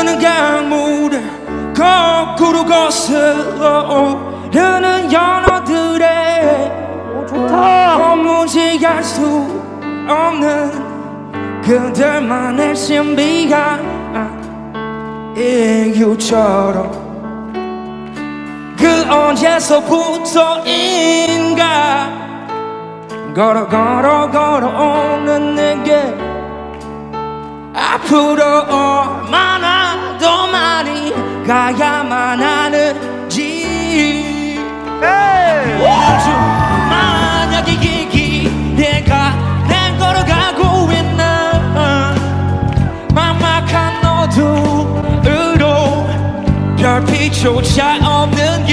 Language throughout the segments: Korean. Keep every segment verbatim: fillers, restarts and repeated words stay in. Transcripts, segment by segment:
흐르는 강물을 거꾸로 거슬러 오르는 연어들의 오, 좋다. 도무지 알 수 없는 그들만의 신비한 이유처럼 그 언제서부터인가 걸어 걸어 걸어오는 내게 앞으로 얼마나 더 많이 가야만 하는지 우주 만약에 이 길에가 날 걸어가고 있나 막막한 어둠으로 별빛조차 없는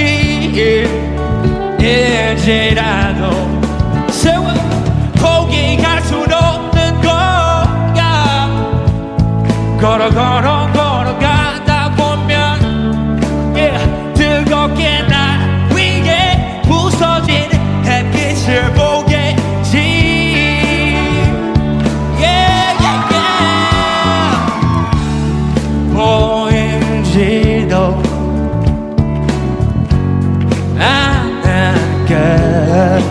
길일지라도 세워 포기할 순 없는 거야 걸어 걸어 걸어가다 보면 yeah, 뜨겁게 날 위에 부서진 햇빛을 보겠지 yeah, yeah, yeah. 보인지도 않을까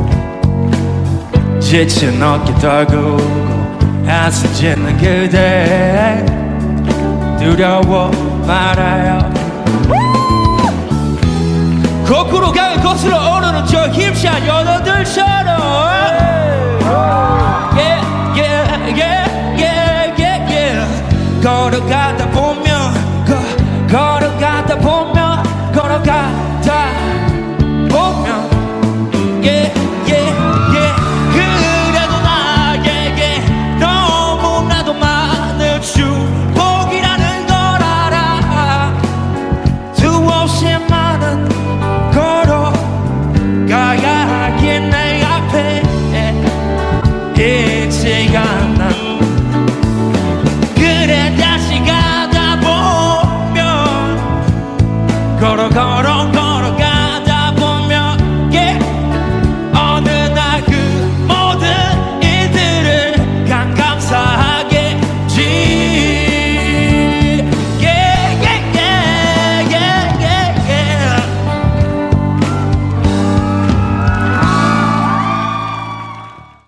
지친 어깨 떨구고 한숨 짓는 그대 두려워 말아요 거꾸로 강을 거슬러 오르는 저 힘찬 연어들처럼 yeah, yeah, yeah, yeah, yeah, yeah. 걸어가다 보면 거, 걸어가다 보면 걸어가다 보면 yeah, yeah, yeah. 그래도 나에게 너무나도 많은 축복이라는 걸 알아 수없이 많은 걸어가야 하긴 내 앞에 있지 않아 그래 다시 가다 보면 걸어 걸어